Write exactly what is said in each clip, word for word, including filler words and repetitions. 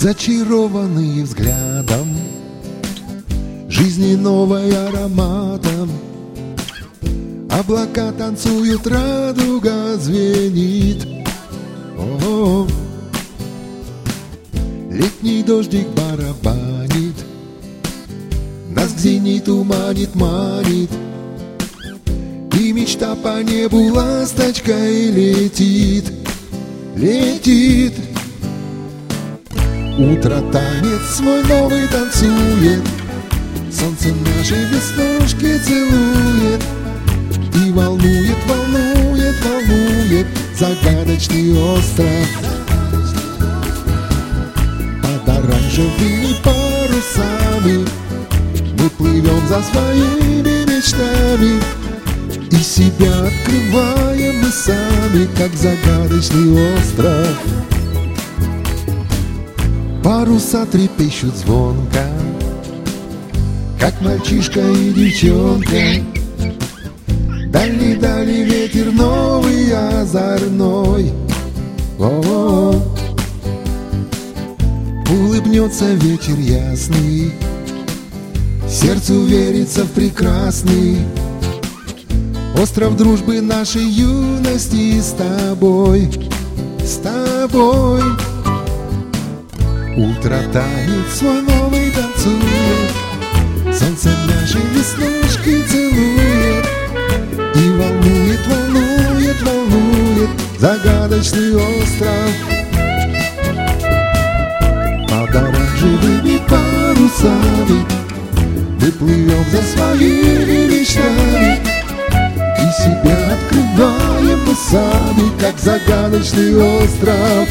Зачарованные взглядом жизни новой ароматом. Облака танцуют, радуга звенит. О-о-о. Летний дождик барабанит, нас к зениту манит, манит. И мечта по небу ласточкой летит, летит. Утро танец свой новый танцует, солнце наши веснушки целует. И волнует, волнует, волнует загадочный остров. Под оранжевыми парусами мы плывем за своими мечтами, и себя открываем мы сами, как загадочный остров. Паруса трепещут звонко, как мальчишка и девчонка. Дальний-дальний ветер новый, озорной. О-о-о. Улыбнется вечер ясный, сердцу верится в прекрасный остров дружбы нашей юности с тобой, с тобой. Утро танец свой новый танцует, солнце наши веснушки целует. И волнует, волнует, волнует загадочный остров. Под оранжевыми парусами мы плывем за своими мечтами, и себя открываем мы сами, как загадочный остров.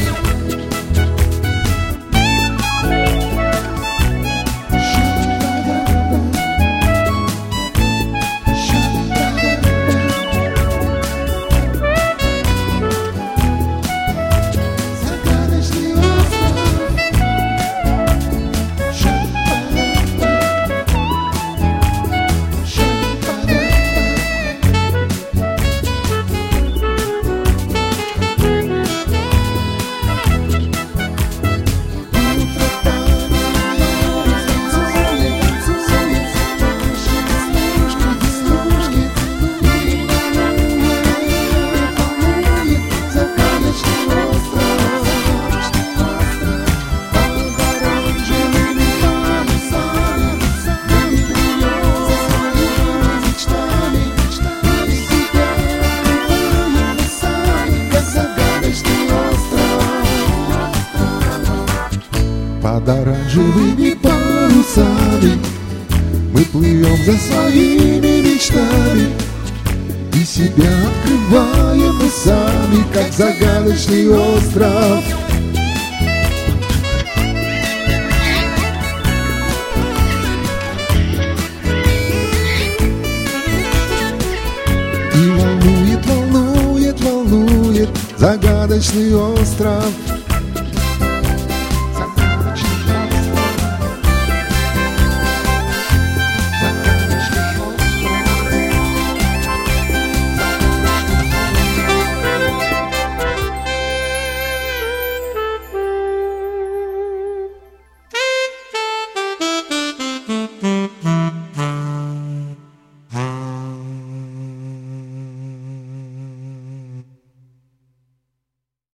Под оранжевыми парусами мы плывем за своими мечтами, и себя открываем мы сами, как загадочный остров. И волнует, волнует, волнует загадочный остров.